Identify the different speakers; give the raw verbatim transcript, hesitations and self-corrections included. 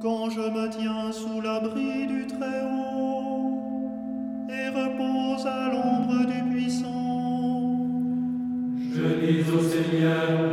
Speaker 1: quand je me tiens sous l'abri du Très-Haut et repose à l'ombre du Puissant.
Speaker 2: Je dis au Seigneur,